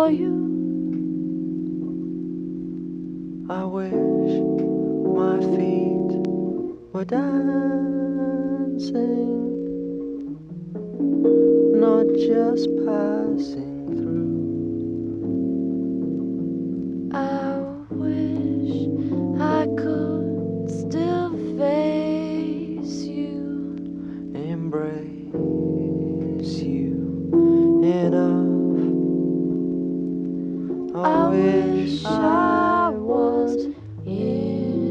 for you. I wish my feet were dancing, not just passing through. I wish I could still face you, Embrace you enough. I wish I was in.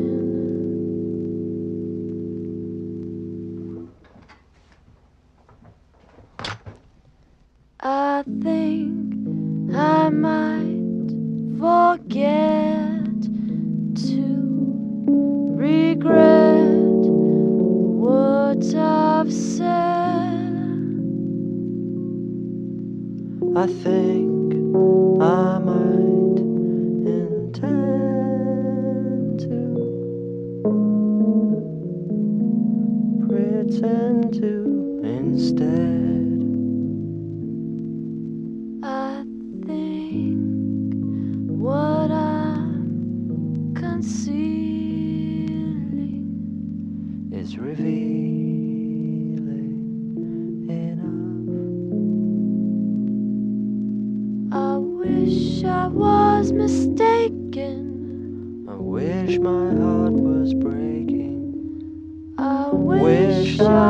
I think I might forget to regret what I've said. I think I might intend to pretend to instead. I think what I'm concealing Is revealing enough. I wish I was mistaken. I wish my heart was breaking. I wish I